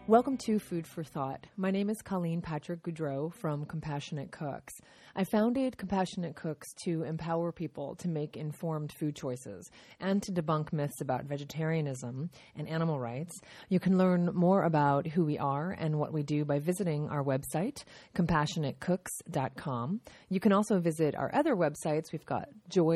Welcome to Food for Thought. My name is Colleen Patrick Goudreau from Compassionate Cooks. I founded Compassionate Cooks to empower people to make informed food choices and to debunk myths about vegetarianism and animal rights. You can learn more about who we are and what we do by visiting our website, CompassionateCooks.com. You can also visit our other websites. We've got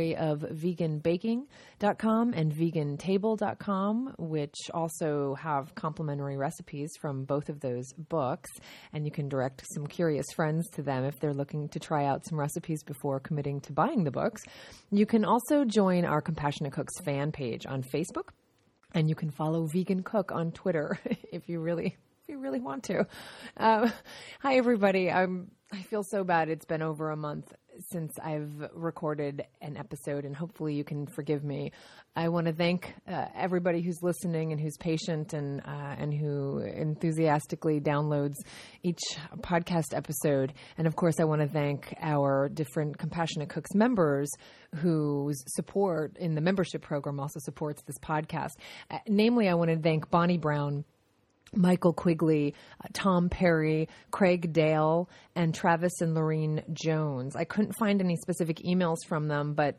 joyofveganbaking.com and vegantable.com, which also have complimentary recipes from both of those books, and you can direct some curious friends to them if they're looking to try out some recipes before committing to buying the books. You can also join our Compassionate Cooks fan page on Facebook, and you can follow Vegan Cook on Twitter if you really want to. Hi, everybody. I feel so bad. It's been over a month since I've recorded an episode, and hopefully you can forgive me. I want to thank everybody who's listening and who's patient and who enthusiastically downloads each podcast episode. And of course, I want to thank our different Compassionate Cooks members whose support in the membership program also supports this podcast. Namely, I want to thank Bonnie Brown, Michael Quigley, Tom Perry, Craig Dale, and Travis and Lorene Jones. I couldn't find any specific emails from them, but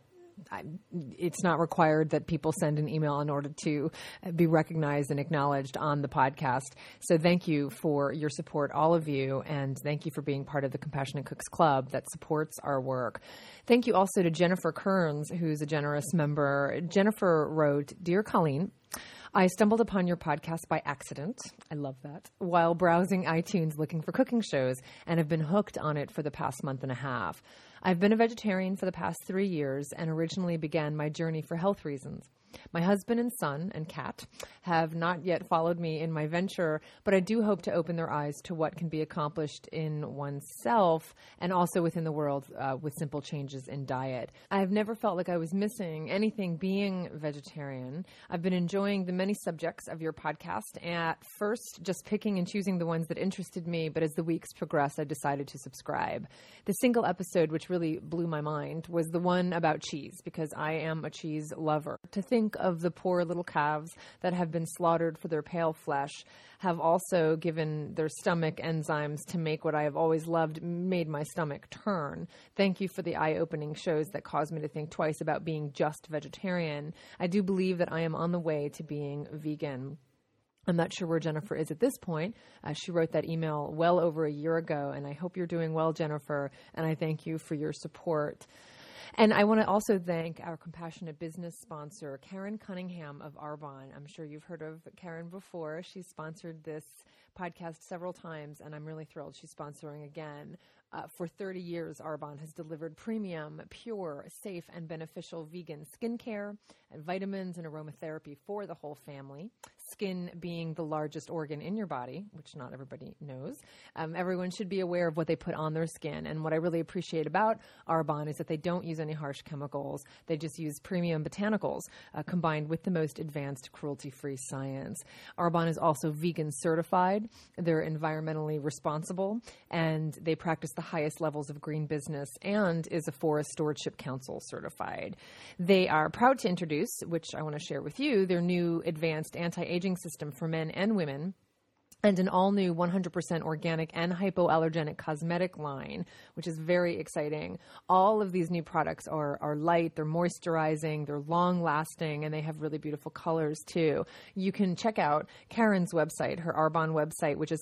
it's not required that people send an email in order to be recognized and acknowledged on the podcast. So thank you for your support, all of you, and thank you for being part of the Compassionate Cooks Club that supports our work. Thank you also to Jennifer Kearns, who's a generous member. Jennifer wrote, "Dear Colleen, I stumbled upon your podcast by accident," I love that, "while browsing iTunes looking for cooking shows and have been hooked on it for the past month and a half. I've been a vegetarian for the past 3 years and originally began my journey for health reasons. My husband and son and cat have not yet followed me in my venture, but I do hope to open their eyes to what can be accomplished in oneself and also within the world with simple changes in diet. I've never felt like I was missing anything being vegetarian. I've been enjoying the many subjects of your podcast, at first just picking and choosing the ones that interested me, but as the weeks progressed, I decided to subscribe. The single episode which really blew my mind was the one about cheese, because I am a cheese lover. To think of the poor little calves that have been slaughtered for their pale flesh have also given their stomach enzymes to make what I have always loved, made my stomach turn. Thank you for the eye-opening shows that caused me to think twice about being just vegetarian. I do believe that I am on the way to being vegan." I'm not sure where Jennifer is at this point. She wrote that email well over a year ago, and I hope you're doing well, Jennifer, and I thank you for your support. And I want to also thank our compassionate business sponsor, Karen Cunningham of Arbonne. I'm sure you've heard of Karen before. She's sponsored this podcast several times, and I'm really thrilled she's sponsoring again. For 30 years, Arbonne has delivered premium, pure, safe, and beneficial vegan skincare and vitamins and aromatherapy for the whole family. Skin being the largest organ in your body, which not everybody knows. Everyone should be aware of what they put on their skin. And what I really appreciate about Arbonne is that they don't use any harsh chemicals. They just use premium botanicals combined with the most advanced cruelty-free science. Arbonne is also vegan certified. They're environmentally responsible, and they practice the highest levels of green business and is a Forest Stewardship Council certified. They are proud to introduce, which I want to share with you, their new advanced anti-aging system for men and women, and an all-new 100% organic and hypoallergenic cosmetic line, which is very exciting. All of these new products are light, they're moisturizing, they're long-lasting, and they have really beautiful colors, too. You can check out Karen's website, her Arbonne website, which is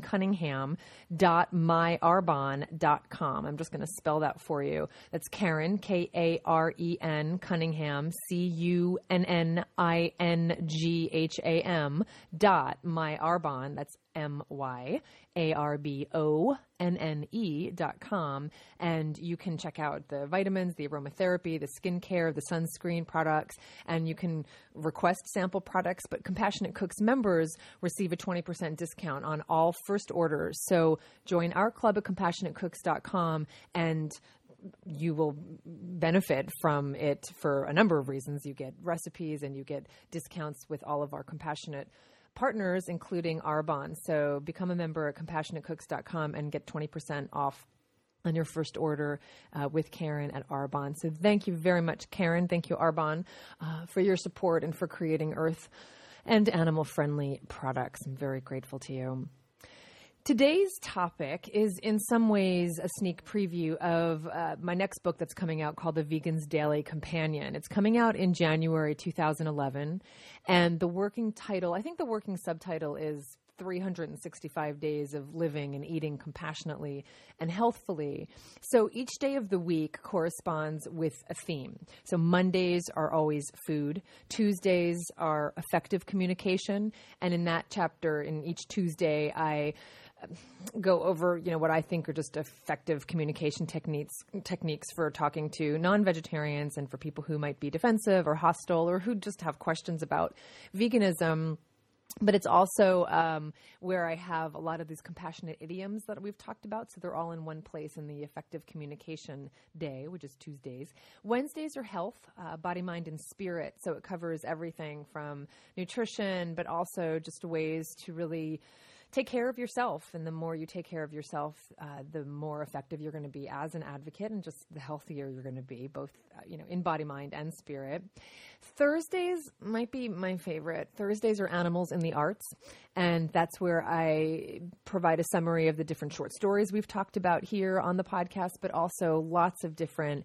karencunningham.myarbonne.com. I'm just going to spell that for you. That's Karen, Karen, Cunningham, CUNNINGHAM, .myarbonne. That's MYARBONNE.com. And you can check out the vitamins, the aromatherapy, the skincare, the sunscreen products, and you can request sample products. But Compassionate Cooks members receive a 20% discount on all first orders. So join our club at CompassionateCooks.com, and you will benefit from it for a number of reasons. You get recipes and you get discounts with all of our Compassionate partners, including Arbonne. So become a member at CompassionateCooks.com and get 20% off on your first order with Karen at Arbonne. So thank you very much, Karen. Thank you, Arbonne, for your support and for creating Earth and animal-friendly products. I'm very grateful to you. Today's topic is in some ways a sneak preview of my next book that's coming out called The Vegan's Daily Companion. It's coming out in January 2011, and the working title, I think the working subtitle is 365 Days of Living and Eating Compassionately and Healthfully. So each day of the week corresponds with a theme. So Mondays are always food. Tuesdays are effective communication. And in that chapter, in each Tuesday, I go over, what I think are just effective communication techniques for talking to non-vegetarians and for people who might be defensive or hostile or who just have questions about veganism. But it's also where I have a lot of these compassionate idioms that we've talked about. So they're all in one place in the effective communication day, which is Tuesdays. Wednesdays are health, body, mind, and spirit. So it covers everything from nutrition, but also just ways to really take care of yourself. And the more you take care of yourself, the more effective you're going to be as an advocate and just the healthier you're going to be, both, in body, mind, and spirit. Thursdays might be my favorite. Thursdays are animals in the arts. And that's where I provide a summary of the different short stories we've talked about here on the podcast, but also lots of different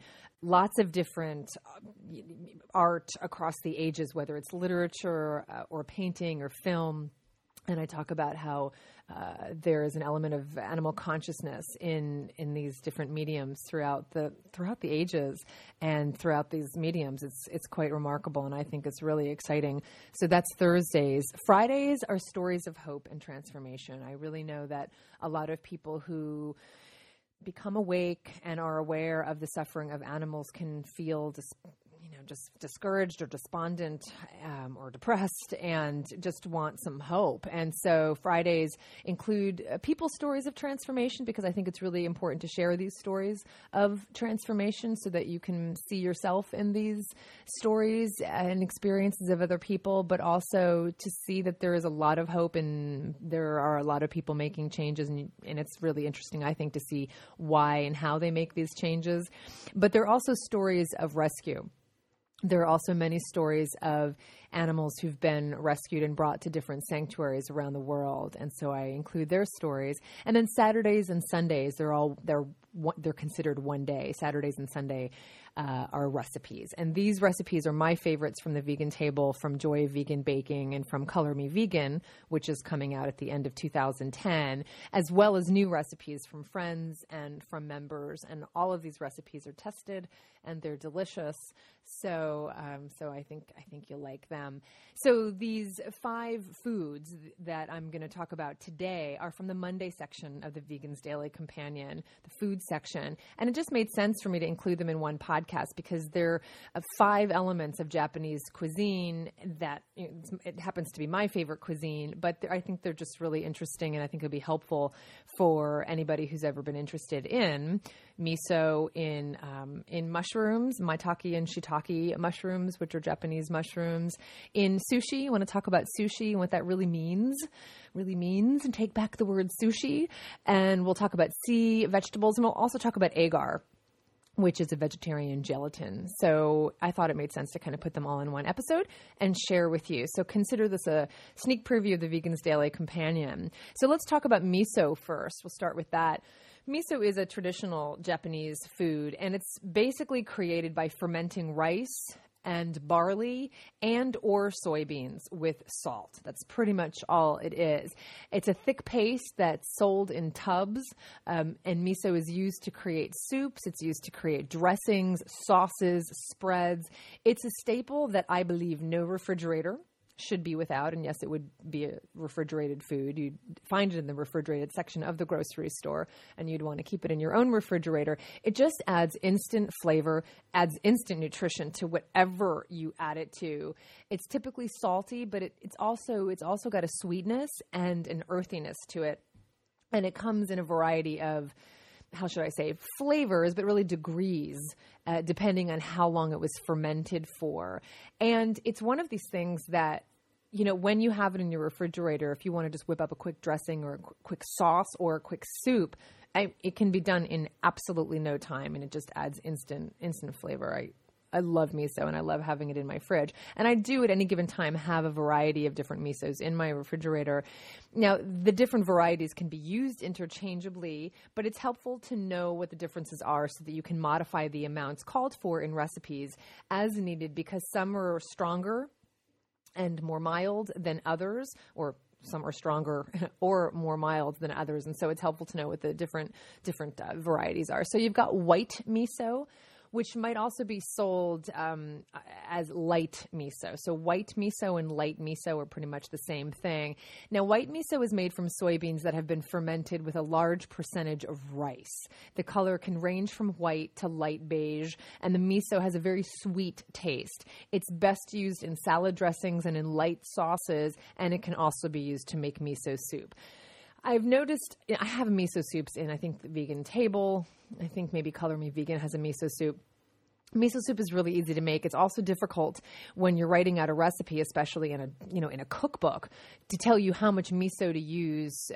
art across the ages, whether it's literature or painting or film. And I talk about how there is an element of animal consciousness in these different mediums throughout the ages and throughout these mediums. It's quite remarkable, and I think it's really exciting. So that's Thursdays. Fridays are stories of hope and transformation. I really know that a lot of people who become awake and are aware of the suffering of animals can feel just discouraged or despondent or depressed and just want some hope. And so Fridays include people's stories of transformation, because I think it's really important to share these stories of transformation so that you can see yourself in these stories and experiences of other people, but also to see that there is a lot of hope and there are a lot of people making changes. And it's really interesting, I think, to see why and how they make these changes. But there are also stories of rescue. There are also many stories of animals who've been rescued and brought to different sanctuaries around the world, and so I include their stories. And then Saturdays and Sundays, they're considered one day. Saturdays and Sunday are recipes, and these recipes are my favorites from the Vegan Table, from Joy of Vegan Baking, and from Color Me Vegan, which is coming out at the end of 2010, as well as new recipes from friends and from members. And all of these recipes are tested, and they're delicious. So I think you'll like them. So these 5 foods that I'm going to talk about today are from the Monday section of the Vegan's Daily Companion, the food section. And it just made sense for me to include them in one podcast because they're 5 elements of Japanese cuisine that it happens to be my favorite cuisine, but I think they're just really interesting, and I think it'll be helpful for anybody who's ever been interested in miso, in mushrooms, maitake and shiitake mushrooms, which are Japanese mushrooms, in sushi. I want to talk about sushi and what that really means, and take back the word sushi. And we'll talk about sea vegetables, and we'll also talk about agar, which is a vegetarian gelatin. So I thought it made sense to kind of put them all in one episode and share with you. So consider this a sneak preview of the Vegan's Daily Companion. So let's talk about miso first. We'll start with that. Miso is a traditional Japanese food, and it's basically created by fermenting rice and barley and or soybeans with salt. That's pretty much all it is. It's a thick paste that's sold in tubs, and miso is used to create soups. It's used to create dressings, sauces, spreads. It's a staple that I believe no refrigerator should be without. And yes, it would be a refrigerated food. You'd find it in the refrigerated section of the grocery store, and you'd want to keep it in your own refrigerator. It just adds instant flavor, adds instant nutrition to whatever you add it to. It's typically salty, but it's also got a sweetness and an earthiness to it. And it comes in a variety of, how should I say, flavors, but really degrees, depending on how long it was fermented for. And it's one of these things that, when you have it in your refrigerator, if you want to just whip up a quick dressing or a quick sauce or a quick soup, it can be done in absolutely no time, and it just adds instant flavor. I love miso, and I love having it in my fridge. And I do at any given time have a variety of different misos in my refrigerator. Now, the different varieties can be used interchangeably, but it's helpful to know what the differences are so that you can modify the amounts called for in recipes as needed, because some are stronger and more mild than others, or some are stronger or more mild than others. And so it's helpful to know what the different varieties are. So you've got white miso, which might also be sold as light miso. So white miso and light miso are pretty much the same thing. Now, white miso is made from soybeans that have been fermented with a large percentage of rice. The color can range from white to light beige, and the miso has a very sweet taste. It's best used in salad dressings and in light sauces, and it can also be used to make miso soup. I've noticed, I have miso soups in, I think, the Vegan Table. I think maybe Color Me Vegan has a miso soup. Miso soup is really easy to make. It's also difficult when you're writing out a recipe, especially in a cookbook, to tell you how much miso to use,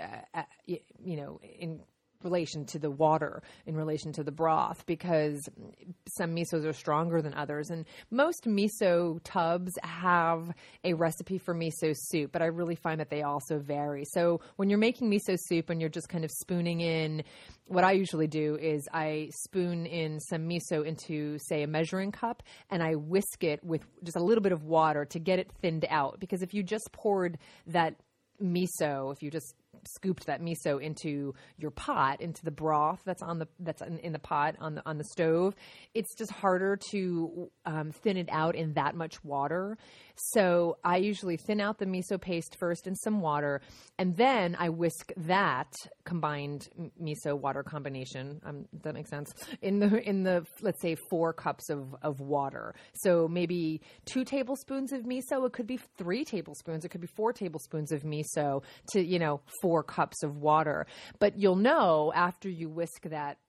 in relation to the water, in relation to the broth, because some misos are stronger than others. And most miso tubs have a recipe for miso soup, but I really find that they also vary. So when you're making miso soup and you're just kind of spooning in, what I usually do is I spoon in some miso into, say, a measuring cup, and I whisk it with just a little bit of water to get it thinned out. Because if you just poured that miso, if you just scooped that miso into your pot, into the broth that's in the pot on the stove, it's just harder to thin it out in that much water. So I usually thin out the miso paste first in some water, and then I whisk that combined miso water combination. Does that make sense? In the let's say 4 cups of water. So maybe 2 tablespoons of miso. It could be 3 tablespoons. It could be 4 tablespoons of miso to 4 cups of water. But you'll know after you whisk that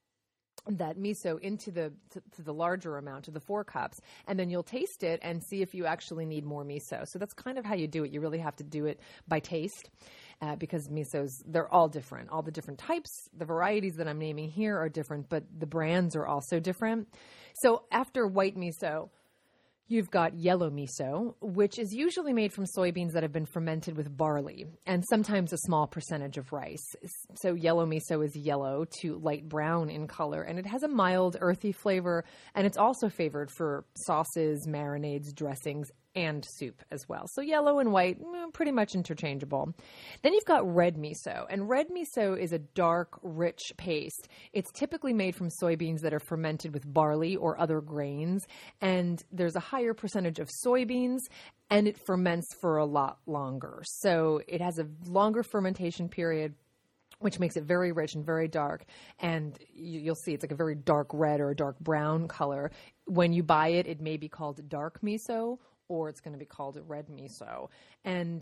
miso into the larger amount, to the 4 cups, and then you'll taste it and see if you actually need more miso. So that's kind of how you do it. You really have to do it by taste, because misos, they're all different. All the different types, the varieties that I'm naming here are different, but the brands are also different. So after white miso, you've got yellow miso, which is usually made from soybeans that have been fermented with barley and sometimes a small percentage of rice. So yellow miso is yellow to light brown in color, and it has a mild, earthy flavor, and it's also favored for sauces, marinades, dressings, and soup as well. So yellow and white, pretty much interchangeable. Then you've got red miso, and red miso is a dark, rich paste. It's typically made from soybeans that are fermented with barley or other grains, and there's a higher percentage of soybeans, and it ferments for a lot longer. So it has a longer fermentation period, which makes it very rich and very dark. And you'll see it's like a very dark red or a dark brown color. When you buy it, it may be called dark miso, or it's going to be called a red miso. And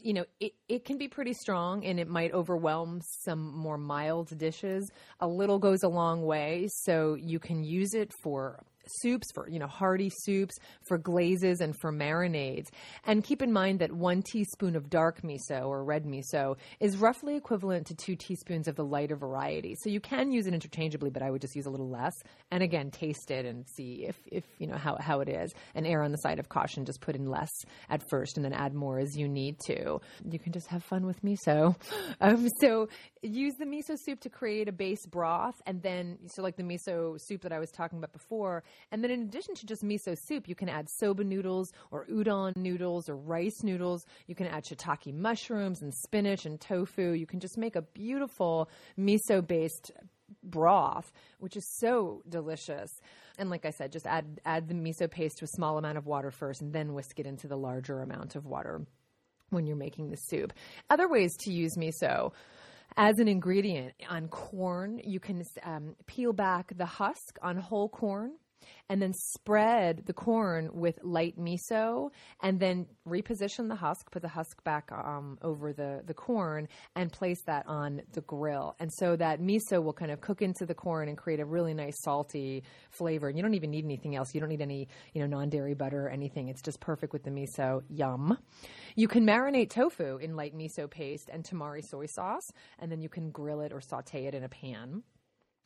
it can be pretty strong, and it might overwhelm some more mild dishes. A little goes a long way, so you can use it for soups, for hearty soups, for glazes, and for marinades. And keep in mind that 1 teaspoon of dark miso or red miso is roughly equivalent to 2 teaspoons of the lighter variety. So you can use it interchangeably, but I would just use a little less. And again, taste it and see if how it is. And err on the side of caution. Just put in less at first and then add more as you need to. You can just have fun with miso. So use the miso soup to create a base broth, and then like the miso soup that I was talking about before. And then in addition to just miso soup, you can add soba noodles or udon noodles or rice noodles. You can add shiitake mushrooms and spinach and tofu. You can just make a beautiful miso-based broth, which is so delicious. And like I said, just add the miso paste to a small amount of water first, and then whisk it into the larger amount of water when you're making the soup. Other ways to use miso: as an ingredient on corn, you can peel back the husk on whole corn, and then spread the corn with light miso, and then reposition the husk, put the husk back over the corn, and place that on the grill. And so that miso will kind of cook into the corn and create a really nice salty flavor. And you don't even need anything else. You don't need any non-dairy butter or anything. It's just perfect with the miso. Yum. You can marinate tofu in light miso paste and tamari soy sauce, and then you can grill it or saute it in a pan.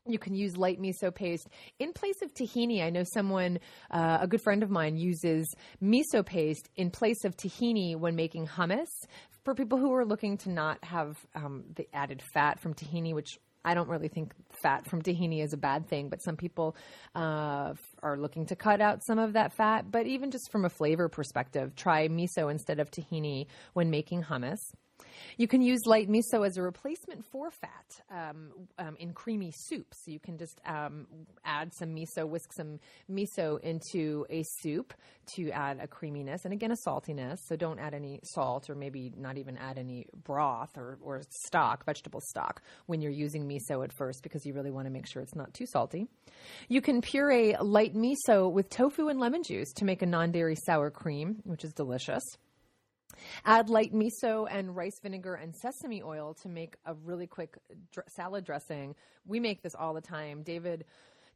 You can use light miso paste in place of tahini. I know someone, a good friend of mine, uses miso paste in place of tahini when making hummus. For people who are looking to not have the added fat from tahini, which I don't really think fat from tahini is a bad thing, but some people are looking to cut out some of that fat. But even just from a flavor perspective, try miso instead of tahini when making hummus. You can use light miso as a replacement for fat in creamy soups. So you can just add some miso, whisk some miso into a soup to add a creaminess and, again, a saltiness. So don't add any salt, or maybe not even add any broth or stock, vegetable stock, when you're using miso at first, because you really want to make sure it's not too salty. You can puree light miso with tofu and lemon juice to make a non-dairy sour cream, which is delicious. Add light miso and rice vinegar and sesame oil to make a really quick salad dressing. We make this all the time. David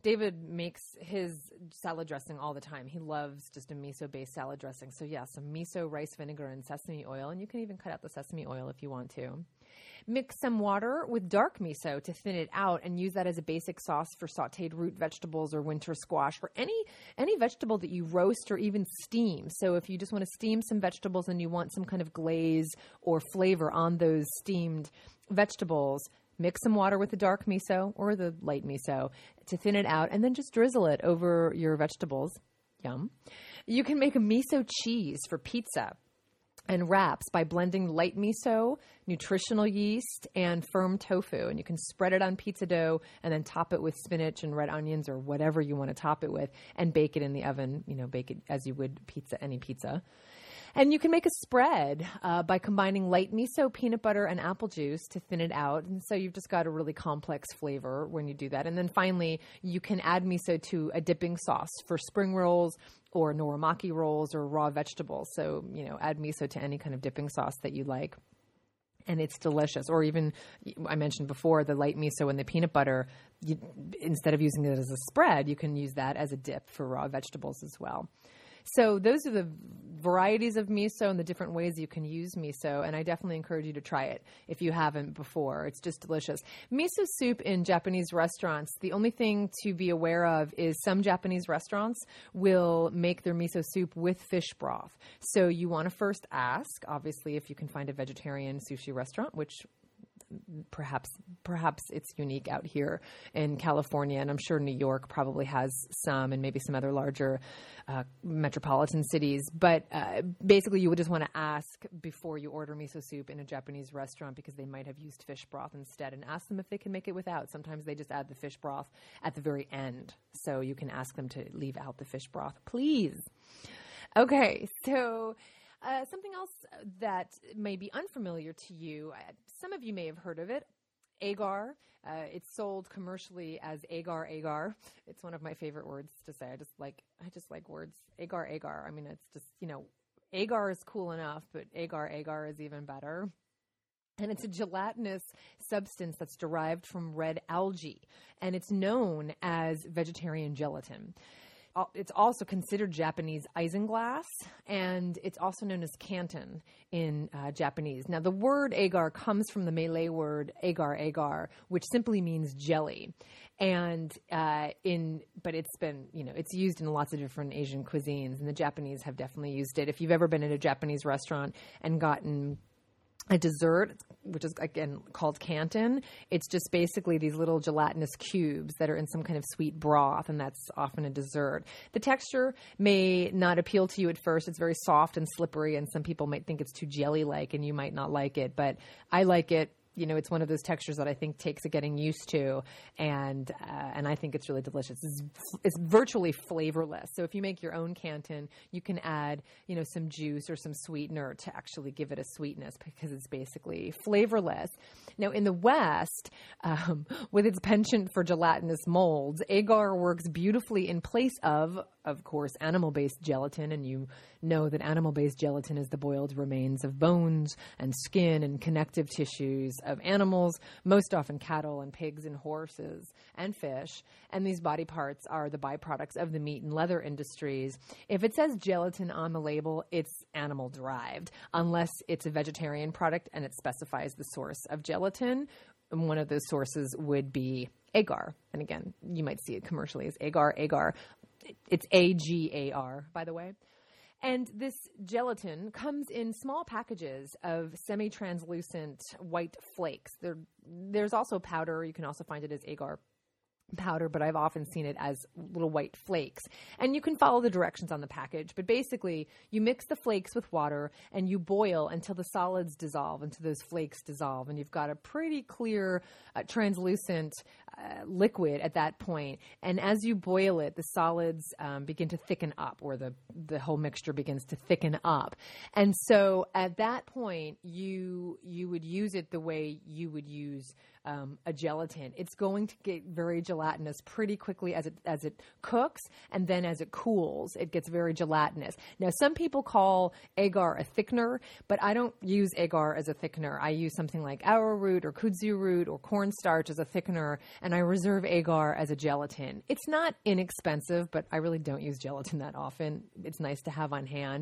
makes his salad dressing all the time. He loves just a miso-based salad dressing. So, yeah, some miso, rice vinegar, and sesame oil. And you can even cut out the sesame oil if you want to. Mix some water with dark miso to thin it out and use that as a basic sauce for sauteed root vegetables or winter squash, or any vegetable that you roast or even steam. So if you just want to steam some vegetables and you want some kind of glaze or flavor on those steamed vegetables, mix some water with the dark miso or the light miso to thin it out, and then just drizzle it over your vegetables. Yum. You can make a miso cheese for pizza and wraps by blending light miso, nutritional yeast, and firm tofu. And you can spread it on pizza dough and then top it with spinach and red onions or whatever you want to top it with, and bake it in the oven. Bake it as you would any pizza. And you can make a spread by combining light miso, peanut butter, and apple juice to thin it out. And so you've just got a really complex flavor when you do that. And then finally, you can add miso to a dipping sauce for spring rolls or norimaki rolls or raw vegetables. So, add miso to any kind of dipping sauce that you like. And it's delicious. Or even, I mentioned before, the light miso and the peanut butter, instead of using it as a spread, you can use that as a dip for raw vegetables as well. So those are the varieties of miso and the different ways you can use miso, and I definitely encourage you to try it if you haven't before. It's just delicious. Miso soup in Japanese restaurants, the only thing to be aware of is some Japanese restaurants will make their miso soup with fish broth. So you want to first ask, obviously, if you can find a vegetarian sushi restaurant, which perhaps it's unique out here in California, and I'm sure New York probably has some, and maybe some other larger metropolitan cities. But basically, you would just want to ask before you order miso soup in a Japanese restaurant, because they might have used fish broth instead, and ask them if they can make it without. Sometimes they just add the fish broth at the very end, so you can ask them to leave out the fish broth, please. Okay, so something else that may be unfamiliar to you, some of you may have heard of it, agar. It's sold commercially as agar. It's one of my favorite words to say. I just like words. Agar. I mean, it's just, agar is cool enough, but agar is even better. And it's a gelatinous substance that's derived from red algae, and it's known as vegetarian gelatin. It's also considered Japanese isinglass, and it's also known as Canton in Japanese. Now, the word agar comes from the Malay word agar, which simply means jelly. And but it's been, it's used in lots of different Asian cuisines, and the Japanese have definitely used it. If you've ever been in a Japanese restaurant and gotten a dessert, which is, again, called Canton, it's just basically these little gelatinous cubes that are in some kind of sweet broth, and that's often a dessert. The texture may not appeal to you at first. It's very soft and slippery, and some people might think it's too jelly-like, and you might not like it, but I like it. It's one of those textures that I think takes a getting used to, and I think it's really delicious. It's virtually flavorless. So if you make your own Canton, you can add, some juice or some sweetener to actually give it a sweetness, because it's basically flavorless. Now, in the West, with its penchant for gelatinous molds, agar works beautifully in place of of course, animal-based gelatin, and you know that animal-based gelatin is the boiled remains of bones and skin and connective tissues of animals, most often cattle and pigs and horses and fish. And these body parts are the byproducts of the meat and leather industries. If it says gelatin on the label, it's animal-derived, unless it's a vegetarian product and it specifies the source of gelatin. And one of those sources would be agar. And again, you might see it commercially as agar. Agar. It's AGAR, by the way. And this gelatin comes in small packages of semi-translucent white flakes. There's also powder. You can also find it as agar powder, but I've often seen it as little white flakes. And you can follow the directions on the package, but basically you mix the flakes with water and you boil until the solids dissolve, until those flakes dissolve, and you've got a pretty clear, translucent liquid at that point. And as you boil it, the solids begin to thicken up, or the whole mixture begins to thicken up. And so at that point, you would use it the way you would use a gelatin. It's going to get very gelatinous pretty quickly as it cooks, and then as it cools, it gets very gelatinous. Now, some people call agar a thickener, but I don't use agar as a thickener. I use something like arrowroot or kudzu root or cornstarch as a thickener, and I reserve agar as a gelatin. It's not inexpensive, but I really don't use gelatin that often. It's nice to have on hand,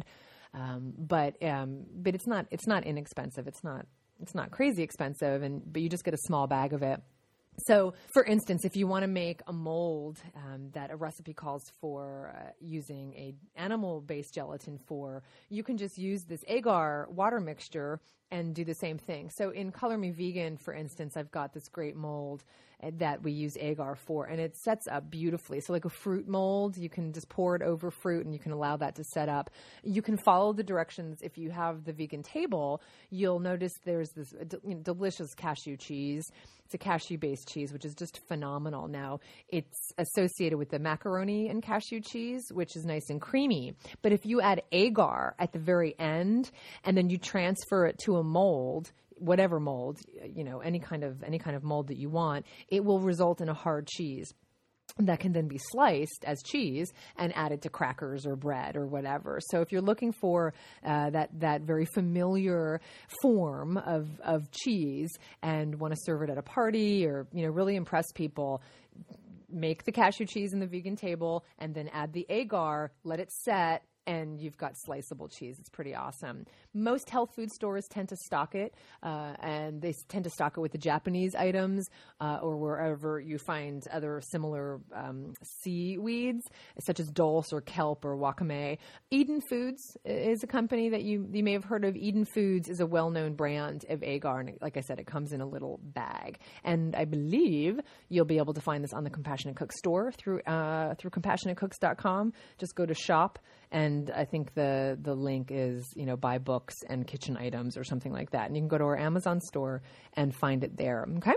but it's not inexpensive. It's not crazy expensive, but you just get a small bag of it. So, for instance, if you want to make a mold that a recipe calls for using a animal-based gelatin for, you can just use this agar water mixture and do the same thing. So in Color Me Vegan, for instance, I've got this great mold that we use agar for, and it sets up beautifully. So like a fruit mold, you can just pour it over fruit and you can allow that to set up. You can follow the directions. If you have the vegan table, you'll notice there's this delicious cashew cheese. It's a cashew-based cheese, which is just phenomenal. Now, it's associated with the macaroni and cashew cheese, which is nice and creamy. But if you add agar at the very end and then you transfer it to a mold, whatever mold, any kind of mold that you want, it will result in a hard cheese that can then be sliced as cheese and added to crackers or bread or whatever. So if you're looking for that very familiar form of cheese and want to serve it at a party or really impress people, make the cashew cheese in the vegan table and then add the agar, let it set, and you've got sliceable cheese. It's pretty awesome. Most health food stores tend to stock it, and they tend to stock it with the Japanese items or wherever you find other similar seaweeds, such as dulse or kelp or wakame. Eden Foods is a company that you may have heard of. Eden Foods is a well-known brand of agar, and like I said, it comes in a little bag. And I believe you'll be able to find this on the Compassionate Cook store through CompassionateCooks.com. Just go to shop, and I think the link is, buy books and kitchen items or something like that. And you can go to our Amazon store and find it there. Okay?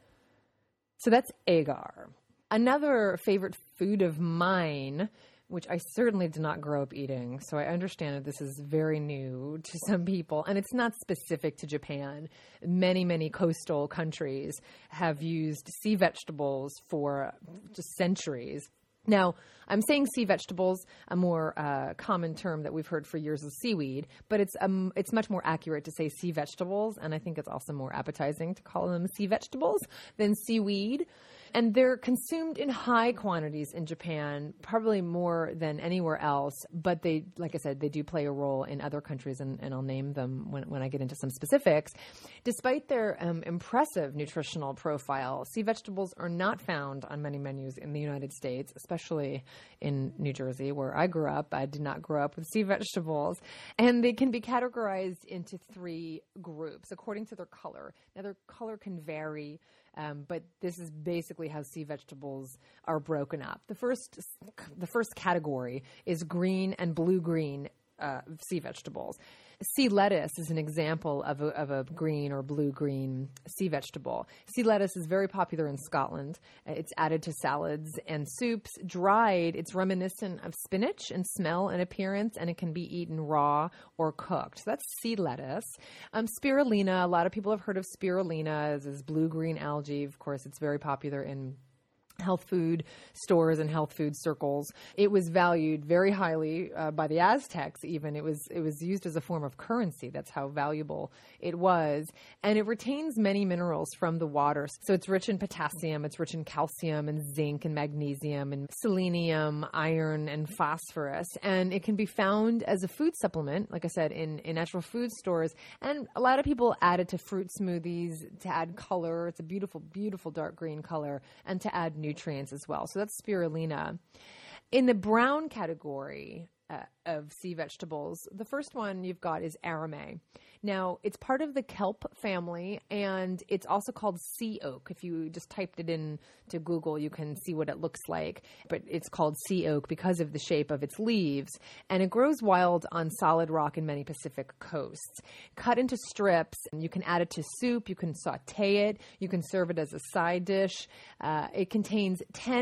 So that's agar. Another favorite food of mine, which I certainly did not grow up eating, so I understand that this is very new to some people, and it's not specific to Japan. Many, many coastal countries have used sea vegetables for just centuries. Now, I'm saying sea vegetables, a more common term that we've heard for years is seaweed, but it's much more accurate to say sea vegetables, and I think it's also more appetizing to call them sea vegetables than seaweed. And they're consumed in high quantities in Japan, probably more than anywhere else. But they, like I said, they do play a role in other countries, and I'll name them when I get into some specifics. Despite their impressive nutritional profile, sea vegetables are not found on many menus in the United States, especially in New Jersey, where I grew up. I did not grow up with sea vegetables. And they can be categorized into three groups according to their color. Now, their color can vary. But this is basically how sea vegetables are broken up. The first category is green and blue-green sea vegetables. Sea lettuce is an example of a green or blue-green sea vegetable. Sea lettuce is very popular in Scotland. It's added to salads and soups. Dried, it's reminiscent of spinach in smell and appearance, and it can be eaten raw or cooked. So that's sea lettuce. Spirulina, a lot of people have heard of spirulina. This is blue-green algae. Of course, it's very popular in health food stores and health food circles. It was valued very highly by the Aztecs even. It was used as a form of currency. That's how valuable it was. And it retains many minerals from the water. So it's rich in potassium, it's rich in calcium and zinc and magnesium and selenium, iron and phosphorus. And it can be found as a food supplement, like I said, in natural food stores. And a lot of people add it to fruit smoothies to add color. It's a beautiful, beautiful dark green color, and to add nutrients as well. So that's spirulina. In the brown category of sea vegetables, the first one you've got is aramay. Now, it's part of the kelp family, and it's also called sea oak. If you just typed it into Google, you can see what it looks like. But it's called sea oak because of the shape of its leaves, and it grows wild on solid rock in many Pacific coasts. Cut into strips, and you can add it to soup, you can saute it, you can serve it as a side dish. It contains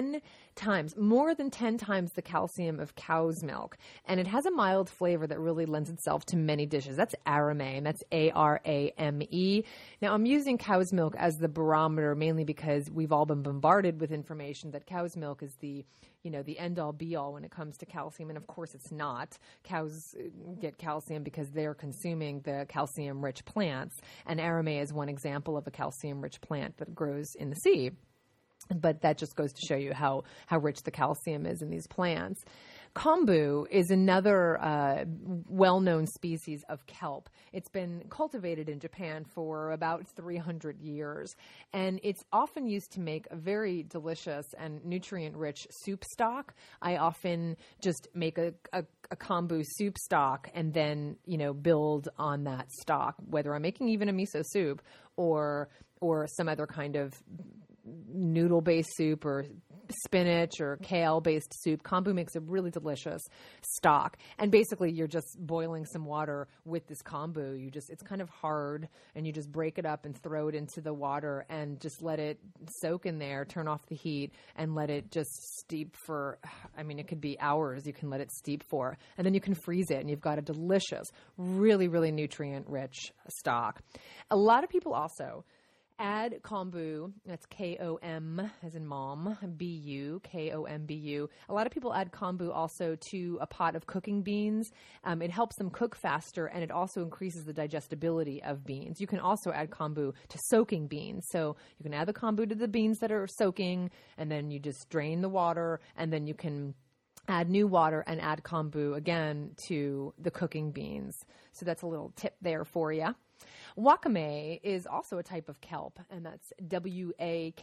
more than 10 times the calcium of cow's milk, and it has a mild flavor that really lends itself to many dishes. That's aramay, and that's ARAME. Now, I'm using cow's milk as the barometer mainly because we've all been bombarded with information that cow's milk is the end-all, be-all when it comes to calcium, and of course it's not. Cows get calcium because they're consuming the calcium-rich plants, and aramay is one example of a calcium-rich plant that grows in the sea. But that just goes to show you how rich the calcium is in these plants. Kombu is another well-known species of kelp. It's been cultivated in Japan for about 300 years, and it's often used to make a very delicious and nutrient-rich soup stock. I often just make a kombu soup stock and then, build on that stock, whether I'm making even a miso soup or some other kind of noodle-based soup or spinach or kale-based soup. Kombu makes a really delicious stock. And basically, you're just boiling some water with this kombu. It's kind of hard, and you just break it up and throw it into the water and just let it soak in there, turn off the heat, and let it just steep for, it could be hours you can let it steep for. And then you can freeze it, and you've got a delicious, really, really nutrient-rich stock. A lot of people also add kombu, that's K-O-M as in mom, B-U, K-O-M-B-U. A lot of people add kombu also to a pot of cooking beans. It helps them cook faster, and it also increases the digestibility of beans. You can also add kombu to soaking beans. So you can add the kombu to the beans that are soaking, and then you just drain the water, and then you can add new water and add kombu again to the cooking beans. So that's a little tip there for you. Wakame is also a type of kelp, and that's W-A-K-A-M-E,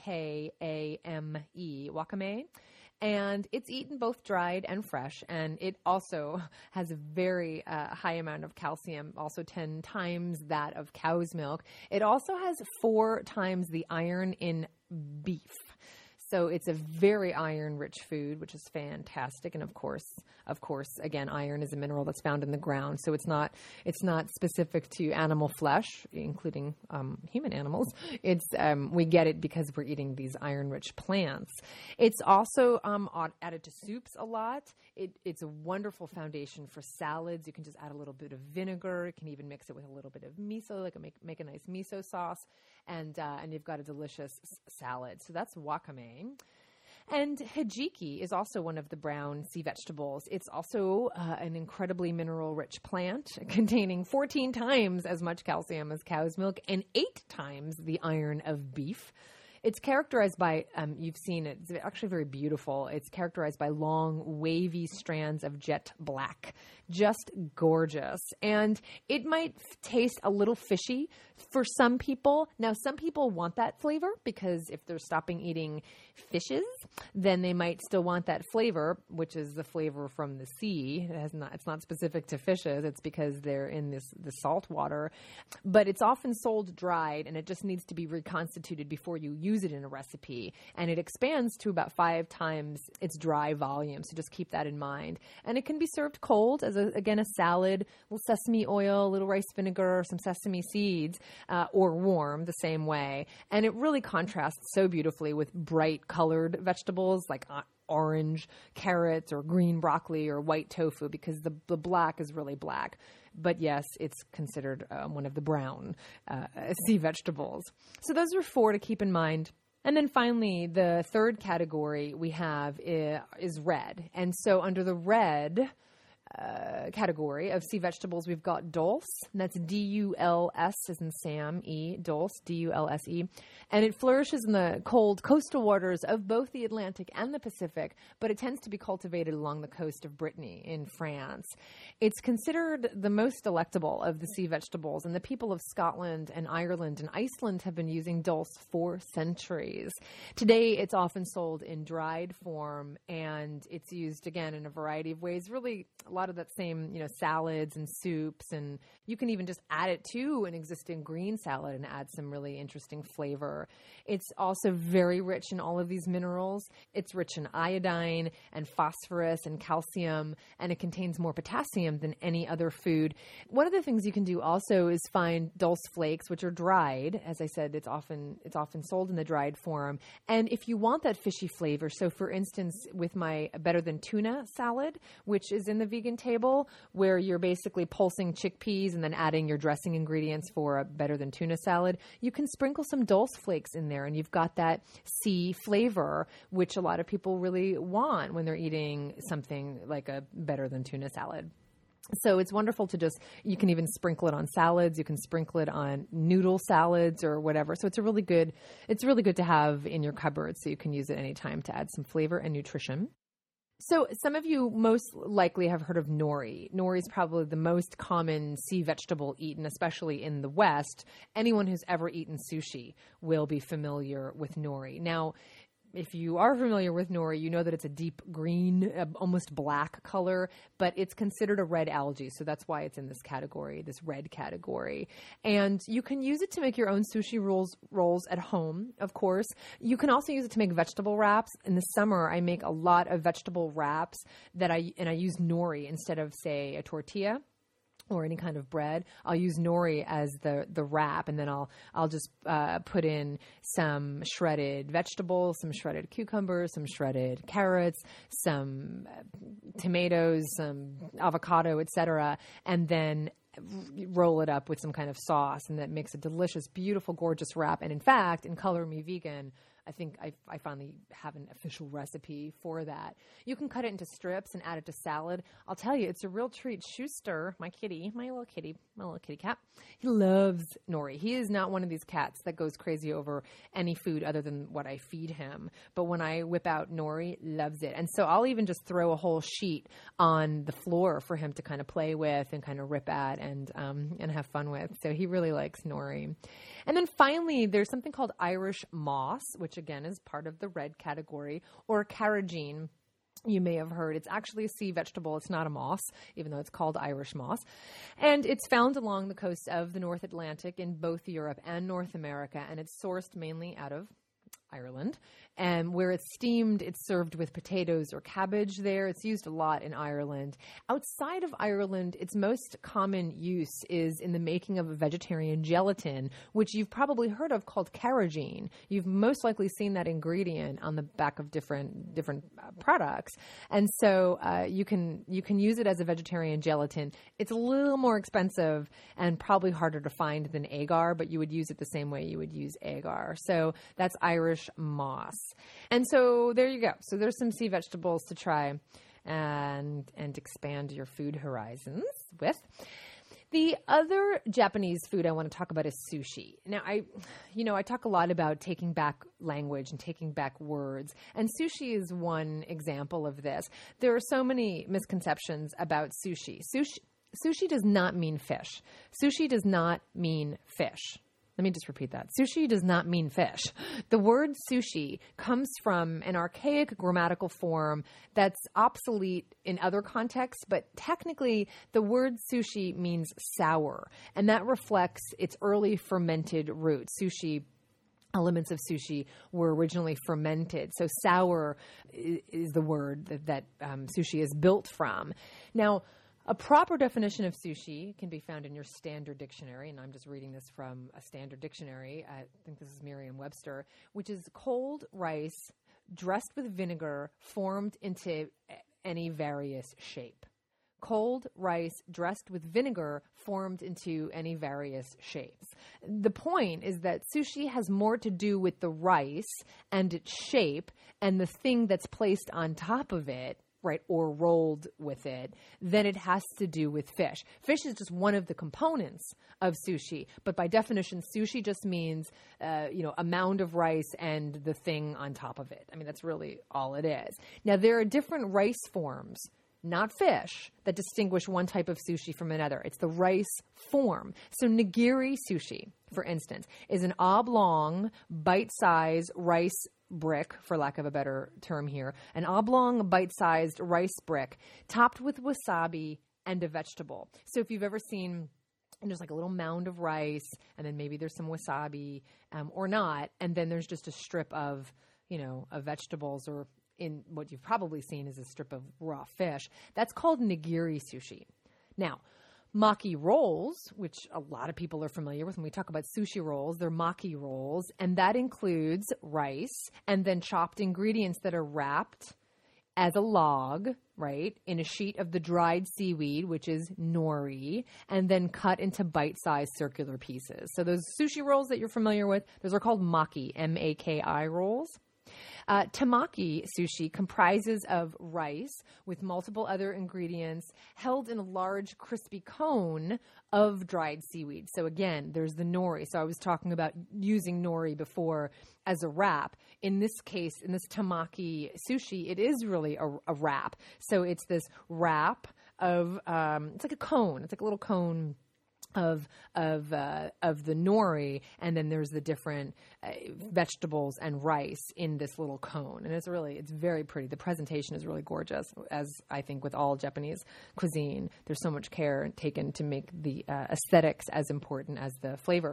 wakame. And it's eaten both dried and fresh, and it also has a very high amount of calcium, also 10 times that of cow's milk. It also has 4 times the iron in beef. So it's a very iron-rich food, which is fantastic. And of course, again, iron is a mineral that's found in the ground. So it's not specific to animal flesh, including human animals. It's we get it because we're eating these iron-rich plants. It's also added to soups a lot. It's a wonderful foundation for salads. You can just add a little bit of vinegar. You can even mix it with a little bit of miso, make a nice miso sauce, and you've got a delicious salad. So that's wakame. And hijiki is also one of the brown sea vegetables. It's also an incredibly mineral-rich plant containing 14 times as much calcium as cow's milk and 8 times the iron of beef. It's characterized by, you've seen it, it's actually very beautiful. It's characterized by long, wavy strands of jet black. Just gorgeous. And it might taste a little fishy for some people. Now, some people want that flavor because if they're stopping eating fishes, then they might still want that flavor, which is the flavor from the sea. It's not specific to fishes. It's because they're in the salt water. But it's often sold dried, and it just needs to be reconstituted before you use it in a recipe. And it expands to about 5 times its dry volume. So just keep that in mind. And it can be served cold as, a salad, a little sesame oil, a little rice vinegar, some sesame seeds, or warm the same way. And it really contrasts so beautifully with bright colored vegetables like orange carrots or green broccoli or white tofu, because the black is really black. But yes, it's considered one of the brown sea vegetables. So those are 4 to keep in mind And then finally, the third category we have is red. And so under the red category of sea vegetables, we've got dulse, and that's D-U-L-S as in Sam, E, dulse, D-U-L-S-E. And it flourishes in the cold coastal waters of both the Atlantic and the Pacific, but it tends to be cultivated along the coast of Brittany in France. It's considered the most delectable of the sea vegetables, and the people of Scotland and Ireland and Iceland have been using dulse for centuries. Today, it's often sold in dried form, and it's used, again, in a variety of ways, really a lot of that same, salads and soups, and you can even just add it to an existing green salad and add some really interesting flavor. It's also very rich in all of these minerals. It's rich in iodine and phosphorus and calcium, and it contains more potassium than any other food. One of the things you can do also is find dulse flakes, which are dried. As I said, it's often sold in the dried form. And if you want that fishy flavor, so for instance, with my Better Than Tuna salad, which is in the vegan table, where you're basically pulsing chickpeas and then adding your dressing ingredients for a Better Than Tuna salad, you can sprinkle some dulse flakes in there, and you've got that sea flavor, which a lot of people really want when they're eating something like a Better Than Tuna salad. So it's wonderful you can even sprinkle it on salads. You can sprinkle it on noodle salads or whatever. So it's really good to have in your cupboard, so you can use it anytime to add some flavor and nutrition. So some of you most likely have heard of nori. Nori is probably the most common sea vegetable eaten, especially in the West. Anyone who's ever eaten sushi will be familiar with nori. Now, if you are familiar with nori, you know that it's a deep green, almost black color, but it's considered a red algae. So that's why it's in this category, this red category. And you can use it to make your own sushi rolls at home, of course. You can also use it to make vegetable wraps. In the summer, I make a lot of vegetable wraps and I use nori instead of, say, a tortilla or any kind of bread. I'll use nori as the wrap, and then I'll just put in some shredded vegetables, some shredded cucumbers, some shredded carrots, some tomatoes, some avocado, etc., and then roll it up with some kind of sauce, and that makes a delicious, beautiful, gorgeous wrap. And in fact, in Color Me Vegan, I think I finally have an official recipe for that. You can cut it into strips and add it to salad. I'll tell you, it's a real treat. Schuster, my little kitty cat, he loves nori. He is not one of these cats that goes crazy over any food other than what I feed him. But when I whip out nori, loves it. And so I'll even just throw a whole sheet on the floor for him to kind of play with and kind of rip at and have fun with. So he really likes nori. And then finally, there's something called Irish moss, which again is part of the red category, or carrageen. You may have heard. It's actually a sea vegetable. It's not a moss, even though it's called Irish moss. And it's found along the coast of the North Atlantic in both Europe and North America, and it's sourced mainly out of Ireland. And where it's steamed, it's served with potatoes or cabbage there. It's used a lot in Ireland. Outside of Ireland, its most common use is in the making of a vegetarian gelatin, which you've probably heard of, called carrageen. You've most likely seen that ingredient on the back of different products. And so you can use it as a vegetarian gelatin. It's a little more expensive and probably harder to find than agar, but you would use it the same way you would use agar. So that's Irish moss. And so there you go. So there's some sea vegetables to try and expand your food horizons with. The other Japanese food I want to talk about is sushi. Now, I talk a lot about taking back language and taking back words, and sushi is one example of this. There are so many misconceptions about sushi. Sushi does not mean fish. Sushi does not mean fish. Let me just repeat that. Sushi does not mean fish. The word sushi comes from an archaic grammatical form that's obsolete in other contexts, but technically the word sushi means sour, and that reflects its early fermented root. Elements of sushi were originally fermented. So sour is the word that sushi is built from. Now, a proper definition of sushi can be found in your Standard Dictionary, and I'm just reading this from a Standard Dictionary. I think this is Merriam-Webster, which is cold rice dressed with vinegar formed into any various shape. cold rice dressed with vinegar formed into any various shapes. The point is that sushi has more to do with the rice and its shape and the thing that's placed on top of it, right, or rolled with it, than it has to do with fish. Fish is just one of the components of sushi, but by definition, sushi just means, a mound of rice and the thing on top of it. I mean, that's really all it is. Now, there are different rice forms, not fish, that distinguish one type of sushi from another. It's the rice form. So nigiri sushi, for instance, is an oblong, bite-sized rice brick, for lack of a better term here, an oblong, bite-sized rice brick topped with wasabi and a vegetable. So if you've ever seen, and there's like a little mound of rice, and then maybe there's some wasabi or not, and then there's just a strip of, of vegetables, or in what you've probably seen is a strip of raw fish. That's called nigiri sushi. Now, maki rolls, which a lot of people are familiar with when we talk about sushi rolls, they're maki rolls, and that includes rice and then chopped ingredients that are wrapped as a log, right, in a sheet of the dried seaweed, which is nori, and then cut into bite-sized circular pieces. So those sushi rolls that you're familiar with, those are called maki, M-A-K-I rolls. Tamaki sushi comprises of rice with multiple other ingredients held in a large crispy cone of dried seaweed. So again, there's the nori. So I was talking about using nori before as a wrap. In this case, in this tamaki sushi, it is really a wrap. So it's this wrap of, it's like a cone. It's like a little cone of the nori, and then there's the different vegetables and rice in this little cone, and it's very pretty. The presentation is really gorgeous, as I think with all Japanese cuisine. There's so much care taken to make the aesthetics as important as the flavor.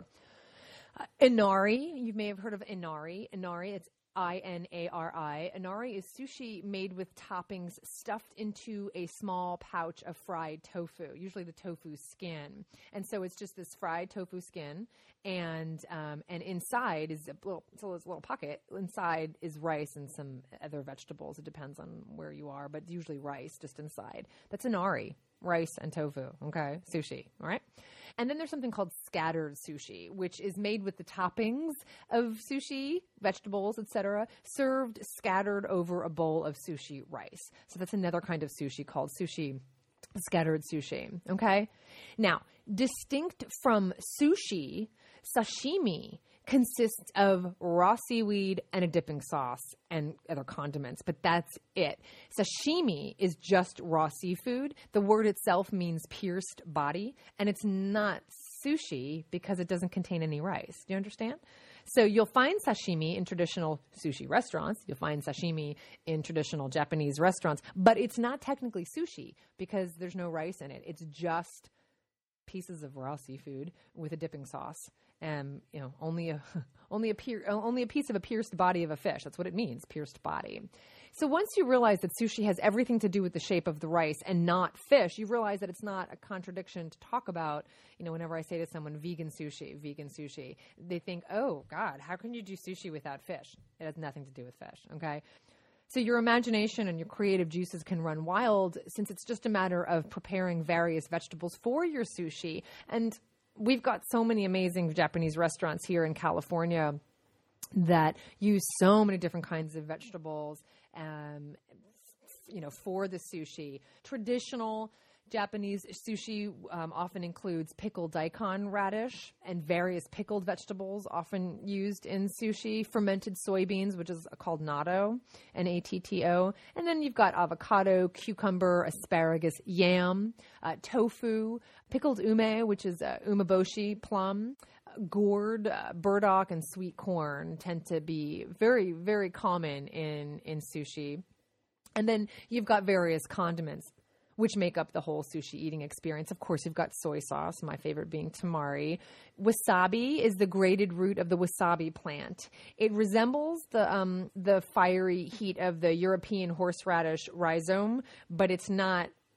Inari, you may have heard of inari. Inari, it's I-N-A-R-I. Inari is sushi made with toppings stuffed into a small pouch of fried tofu, usually the tofu skin. And so it's just this fried tofu skin, and inside is a little pocket. Inside is rice and some other vegetables. It depends on where you are, but usually rice just inside. That's inari. Rice and tofu, okay? Sushi, all right? And then there's something called scattered sushi, which is made with the toppings of sushi, vegetables, etc., served scattered over a bowl of sushi rice. So that's another kind of sushi called scattered sushi, okay? Now, distinct from sushi, sashimi consists of raw seaweed and a dipping sauce and other condiments, but that's it. Sashimi is just raw seafood. The word itself means pierced body, and it's not sushi because it doesn't contain any rice. Do you understand? So you'll find sashimi in traditional sushi restaurants. You'll find sashimi in traditional Japanese restaurants, but it's not technically sushi because there's no rice in it. It's just pieces of raw seafood with a dipping sauce, and only a piece of a pierced body of a fish. That's what it means, pierced body. So once you realize that sushi has everything to do with the shape of the rice and not fish, you realize that it's not a contradiction to talk about. Whenever I say to someone vegan sushi, they think, oh God, how can you do sushi without fish? It has nothing to do with fish. Okay. So your imagination and your creative juices can run wild, since it's just a matter of preparing various vegetables for your sushi. And we've got so many amazing Japanese restaurants here in California that use so many different kinds of vegetables, for the sushi. Traditional Japanese sushi often includes pickled daikon radish and various pickled vegetables often used in sushi, fermented soybeans, which is called natto, N-A-T-T-O. And then you've got avocado, cucumber, asparagus, yam, tofu, pickled ume, which is umeboshi, plum, gourd, burdock, and sweet corn tend to be very, very common in sushi. And then you've got various condiments which make up the whole sushi eating experience. Of course, you've got soy sauce, my favorite being tamari. Wasabi is the grated root of the wasabi plant. It resembles the fiery heat of the European horseradish rhizome, but it's not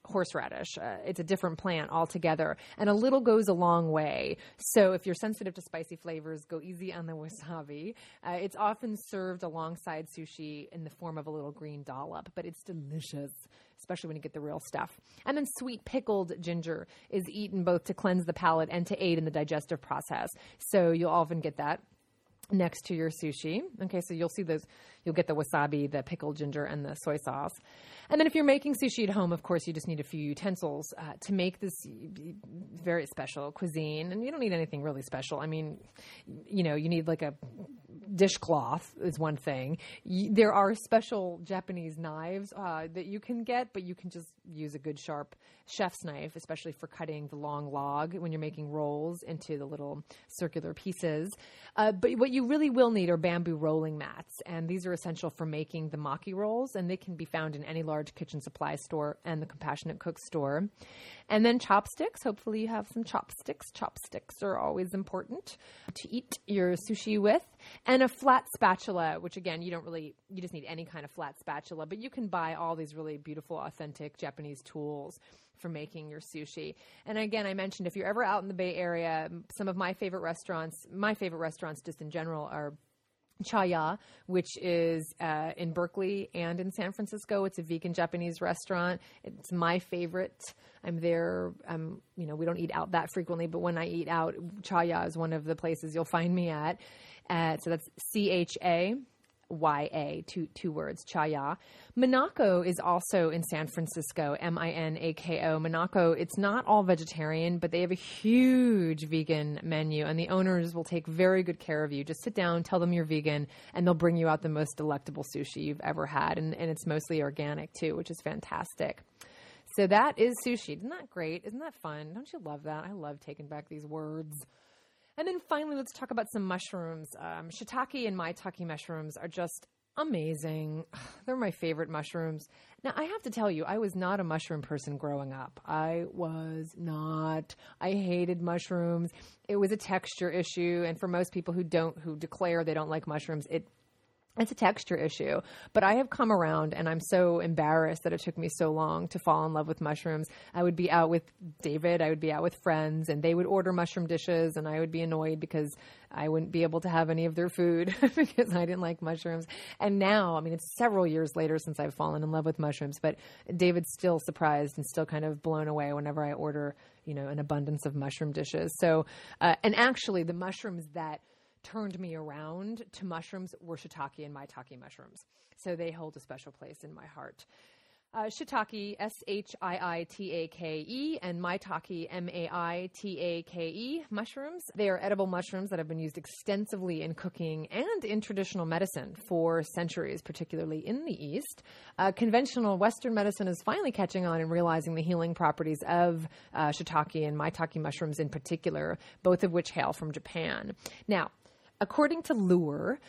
horseradish. It's a different plant altogether, and a little goes a long way. So if you're sensitive to spicy flavors, go easy on the wasabi. It's often served alongside sushi in the form of a little green dollop, but it's delicious, especially when you get the real stuff. And then sweet pickled ginger is eaten both to cleanse the palate and to aid in the digestive process. So you'll often get that next to your sushi. Okay, so you'll see those. You'll get the wasabi, the pickled ginger, and the soy sauce. And then if you're making sushi at home, of course, you just need a few utensils to make this very special cuisine. And you don't need anything really special. I mean, you need like a dishcloth is one thing. There are special Japanese knives that you can get, but you can just use a good sharp chef's knife, especially for cutting the long log when you're making rolls into the little circular pieces. But what you really will need are bamboo rolling mats, and these are essential for making the maki rolls, and they can be found in any large kitchen supply store and the Compassionate Cook store. And then chopsticks. Hopefully you have some chopsticks. Chopsticks are always important to eat your sushi with. And a flat spatula, which again, you just need any kind of flat spatula, but you can buy all these really beautiful, authentic Japanese tools for making your sushi. And again, I mentioned if you're ever out in the Bay Area, some of my favorite restaurants just in general are Chaya, which is in Berkeley and in San Francisco. It's a vegan Japanese restaurant. It's my favorite. I'm there. We don't eat out that frequently, but when I eat out, Chaya is one of the places you'll find me at. So that's CHAYA, two words, Chaya. Minako is also in San Francisco, MINAKO. Minako, it's not all vegetarian, but they have a huge vegan menu, and the owners will take very good care of you. Just sit down, tell them you're vegan, and they'll bring you out the most delectable sushi you've ever had, and it's mostly organic too, which is fantastic. So that is sushi. Isn't that great? Isn't that fun? Don't you love that? I love taking back these words. And then finally, let's talk about some mushrooms. Shiitake and maitake mushrooms are just amazing. They're my favorite mushrooms. Now, I have to tell you, I was not a mushroom person growing up. I was not. I hated mushrooms. It was a texture issue. And for most people who declare they don't like mushrooms, it's a texture issue, but I have come around, and I'm so embarrassed that it took me so long to fall in love with mushrooms. I would be out with David, I would be out with friends, and they would order mushroom dishes, and I would be annoyed because I wouldn't be able to have any of their food because I didn't like mushrooms. And now, it's several years later since I've fallen in love with mushrooms, but David's still surprised and still kind of blown away whenever I order, an abundance of mushroom dishes. So, and actually the mushrooms that turned me around to mushrooms were shiitake and maitake mushrooms. So they hold a special place in my heart. Shiitake, Shiitake, and maitake, Maitake mushrooms. They are edible mushrooms that have been used extensively in cooking and in traditional medicine for centuries, particularly in the East. Conventional Western medicine is finally catching on and realizing the healing properties of shiitake and maitake mushrooms in particular, both of which hail from Japan. Now, according to Lure,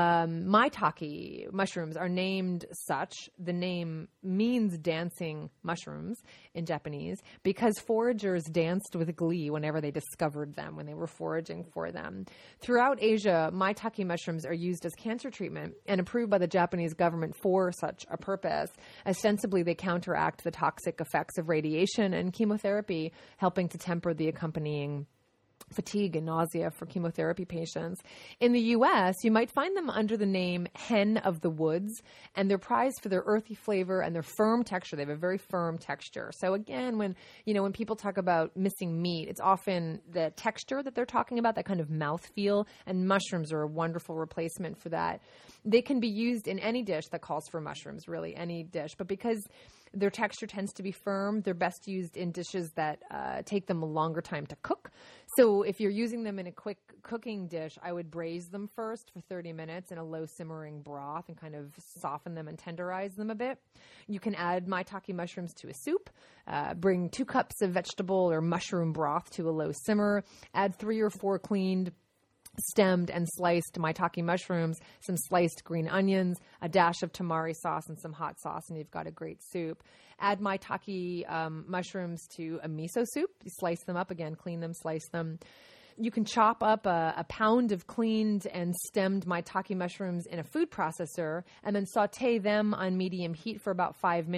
maitake mushrooms are named such. The name means dancing mushrooms in Japanese because foragers danced with glee whenever they discovered them, when they were foraging for them. Throughout Asia, maitake mushrooms are used as cancer treatment and approved by the Japanese government for such a purpose. Ostensibly, they counteract the toxic effects of radiation and chemotherapy, helping to temper the accompanying fatigue and nausea for chemotherapy patients. In the U.S., you might find them under the name hen of the woods, and they're prized for their earthy flavor and their firm texture. They have a very firm texture. So again, when people talk about missing meat, it's often the texture that they're talking about, that kind of mouthfeel, and mushrooms are a wonderful replacement for that. They can be used in any dish that calls for mushrooms, really any dish, but because their texture tends to be firm, they're best used in dishes that take them a longer time to cook. So if you're using them in a quick cooking dish, I would braise them first for 30 minutes in a low simmering broth and kind of soften them and tenderize them a bit. You can add maitake mushrooms to a soup. Bring 2 cups of vegetable or mushroom broth to a low simmer. Add 3 or 4 cleaned, stemmed and sliced maitake mushrooms, some sliced green onions, a dash of tamari sauce, and some hot sauce, and you've got a great soup. Add maitake mushrooms to a miso soup. You slice them up again, clean them, slice them. You can chop up a pound of cleaned and stemmed maitake mushrooms in a food processor and then saute them on medium heat for about 5 minutes.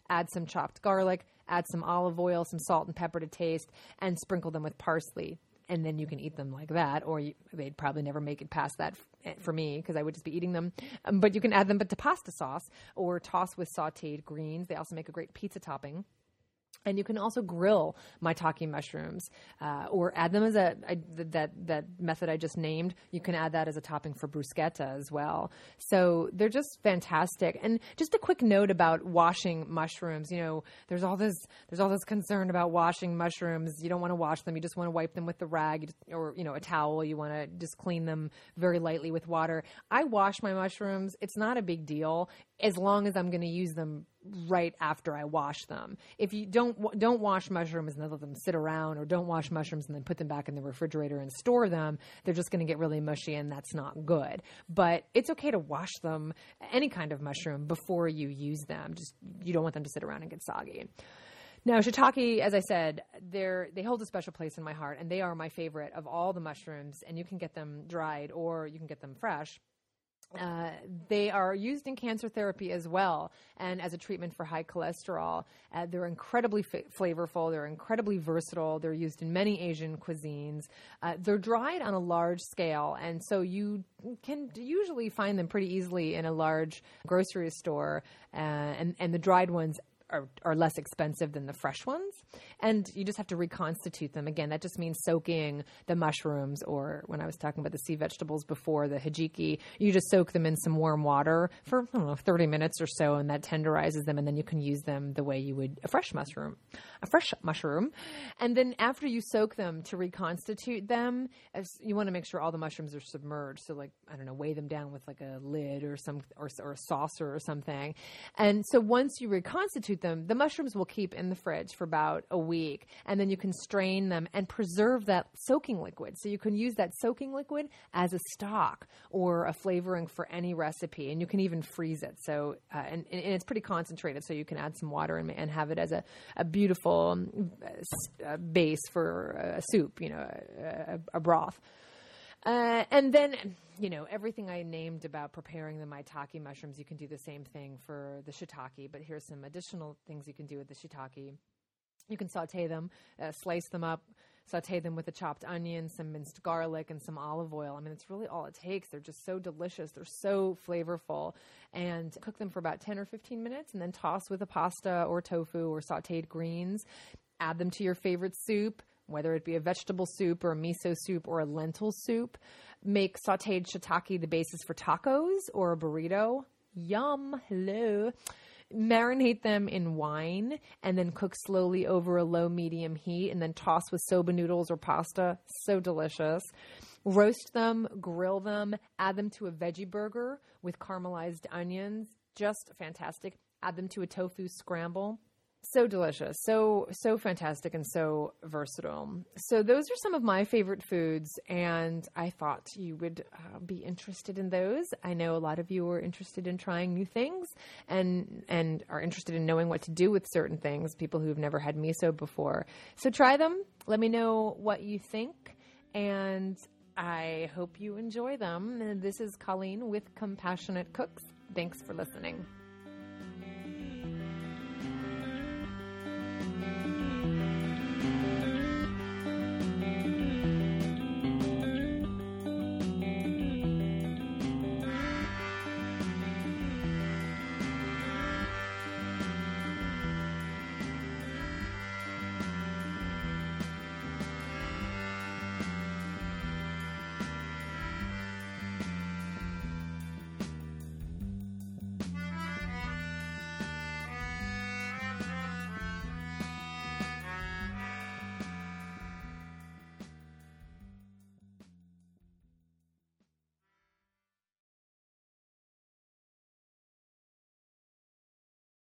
add some chopped garlic, add some olive oil, some salt and pepper to taste, and sprinkle them with parsley. And then you can eat them like that, or they'd probably never make it past that for me because I would just be eating them. But you can add them to pasta sauce or toss with sautéed greens. They also make a great pizza topping. And you can also grill maitake mushrooms, or add them as that method I just named. You can add that as a topping for bruschetta as well. So they're just fantastic. And just a quick note about washing mushrooms. You know, there's all this concern about washing mushrooms. You don't want to wash them. You just want to wipe them with the rag or a towel. You want to just clean them very lightly with water. I wash my mushrooms. It's not a big deal as long as I'm going to use them right after I wash them. If you don't wash mushrooms and then let them sit around, or don't wash mushrooms and then put them back in the refrigerator and store them, they're just going to get really mushy, and that's not good. But it's okay to wash them, any kind of mushroom, before you use them. Just you don't want them to sit around and get soggy. Now, shiitake, as I said, they hold a special place in my heart, and they are my favorite of all the mushrooms, and you can get them dried or you can get them fresh. They are used in cancer therapy as well, and as a treatment for high cholesterol. They're incredibly flavorful. They're incredibly versatile. They're used in many Asian cuisines. They're dried on a large scale, and so you can usually find them pretty easily in a large grocery store, and the dried ones are less expensive than the fresh ones. And you just have to reconstitute them. Again, that just means soaking the mushrooms, or when I was talking about the sea vegetables before, the hijiki, you just soak them in some warm water for, 30 minutes or so, and that tenderizes them, and then you can use them the way you would a fresh mushroom. And then after you soak them, to reconstitute them, you want to make sure all the mushrooms are submerged. So weigh them down with like a lid or a saucer or something. And so once you reconstitute them, the mushrooms will keep in the fridge for about a week, and then you can strain them and preserve that soaking liquid. So you can use that soaking liquid as a stock or a flavoring for any recipe, and you can even freeze it. So and it's pretty concentrated, so you can add some water and have it as a beautiful base for a soup, a broth. And then, everything I named about preparing the maitake mushrooms, you can do the same thing for the shiitake, but here's some additional things you can do with the shiitake. You can saute them, slice them up, saute them with a chopped onion, some minced garlic, and some olive oil. I mean, it's really all it takes. They're just so delicious. They're so flavorful. And cook them for about 10 or 15 minutes, and then toss with a pasta or tofu or sauteed greens. Add them to your favorite soup, whether it be a vegetable soup or a miso soup or a lentil soup. Make sauteed shiitake the basis for tacos or a burrito. Yum. Hello. Marinate them in wine and then cook slowly over a low-medium heat, and then toss with soba noodles or pasta. So delicious. Roast them, grill them, add them to a veggie burger with caramelized onions. Just fantastic. Add them to a tofu scramble. So delicious, so fantastic, and so versatile. So those are some of my favorite foods, and I thought you would be interested in those. I know a lot of you are interested in trying new things and are interested in knowing what to do with certain things, people who've never had miso before. So try them. Let me know what you think, and I hope you enjoy them. And this is Colleen with Compassionate Cooks. Thanks for listening.